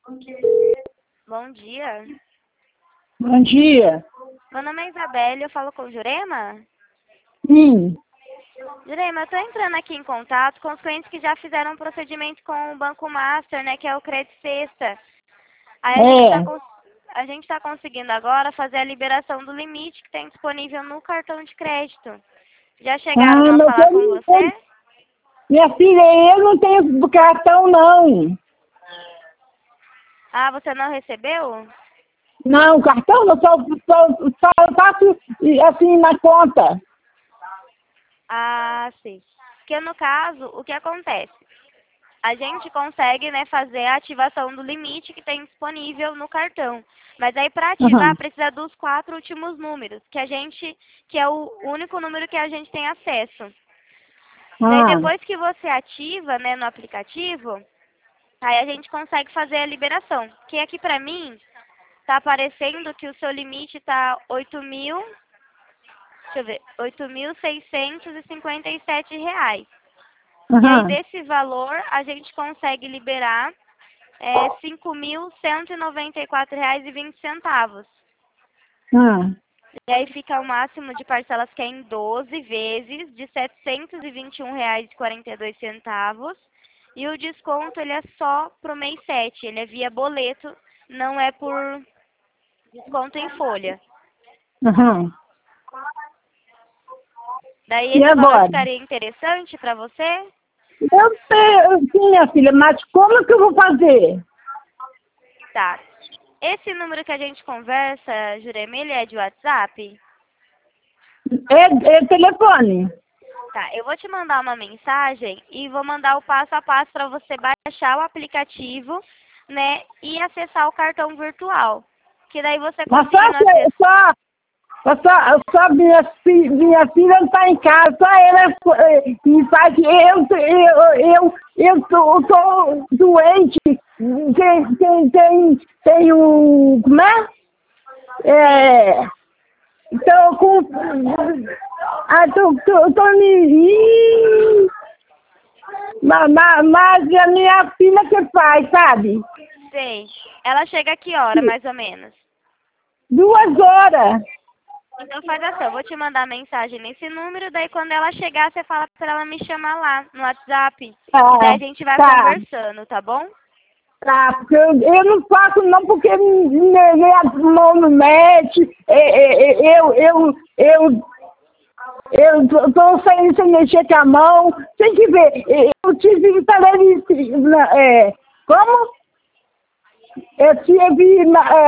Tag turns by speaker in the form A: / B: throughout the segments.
A: Bom dia.
B: Bom dia.
A: Meu nome é Isabelle, eu falo com o Jurema.
B: Sim.
A: Jurema, eu estou entrando aqui em contato com os clientes que já fizeram um procedimento com o Banco Master, né, que é o Credit Sexta. Aí a gente está conseguindo agora fazer a liberação do limite que tem disponível no cartão de crédito. Já chegaram a
B: Mas
A: falar com você?
B: minha filha, eu não tenho cartão, não.
A: Ah, você não recebeu?
B: Não, cartão eu só faço assim na conta.
A: Ah, sim. Porque no caso, o que acontece? A gente consegue, né, fazer a ativação do limite que tem disponível no cartão. Mas aí para ativar
B: Uhum.
A: precisa dos 4 últimos números, que é o único número que a gente tem acesso. Daí
B: Ah,
A: depois que você ativa, né, no aplicativo, aí a gente consegue fazer a liberação. Que aqui para mim tá aparecendo que o seu limite tá 8.000, deixa eu ver, R$ 8.657. E aí,
B: uhum.
A: desse valor, a gente consegue liberar R$ 5.194,20. E aí fica o máximo de parcelas que é em 12 vezes de R$ 721,42. E o desconto, ele é só pro mês 7. Ele é via boleto, não é por desconto em folha.
B: Uhum.
A: Daí
B: E
A: esse valor
B: agora?
A: ficaria interessante para você?
B: Eu sei, sim, minha filha, mas como que eu vou fazer?
A: Tá. Esse número que a gente conversa, Jurema, ele é de WhatsApp?
B: É telefone.
A: Tá, eu vou te mandar uma mensagem e vou mandar o passo a passo para você baixar o aplicativo, né, e acessar o cartão virtual. Que daí você
B: Mas
A: conseguindo acessar.
B: minha filha não está em casa, só ela que faz. Eu tô doente. Tem um. Como é?
A: Sim,
B: É. Então, tô me. Mas a minha filha que faz, sabe?
A: sei. Ela chega a que hora, mais ou menos?
B: 2 horas.
A: Então faz assim, eu vou te mandar mensagem nesse número, daí quando ela chegar, você fala pra ela me chamar lá no WhatsApp. E daí
B: Ah,
A: a gente vai
B: tá.
A: conversando, tá bom?
B: Tá, porque eu não faço não porque minha mão não mexe, eu tô sem mexer com a mão, tem que ver, eu tive televisão, como? Eu tive,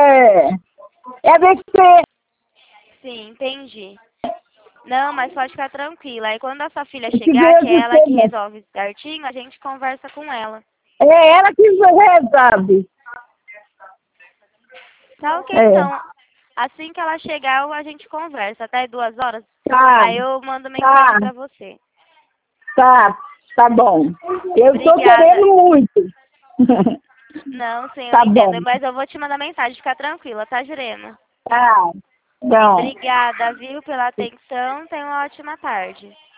B: AVC,
A: Sim, entendi. Não, mas pode ficar tranquila. Aí quando a sua filha
B: eu tive
A: chegar, que é ela que
B: AVC,
A: resolve certinho, a gente conversa com ela.
B: é ela que resolve,
A: Tá ok,
B: é,
A: então. Assim que ela chegar, a gente conversa. Até 2 horas.
B: tá,
A: Aí eu mando mensagem
B: tá,
A: pra você.
B: tá bom, eu tô
A: Obrigada.
B: querendo muito.
A: Não, sim, eu
B: Tá
A: entendo.
B: bom.
A: Mas eu vou te mandar mensagem. Fica tranquila, tá, Jurema?
B: Tá. Então,
A: Obrigada, viu, pela atenção. Tenha uma ótima tarde.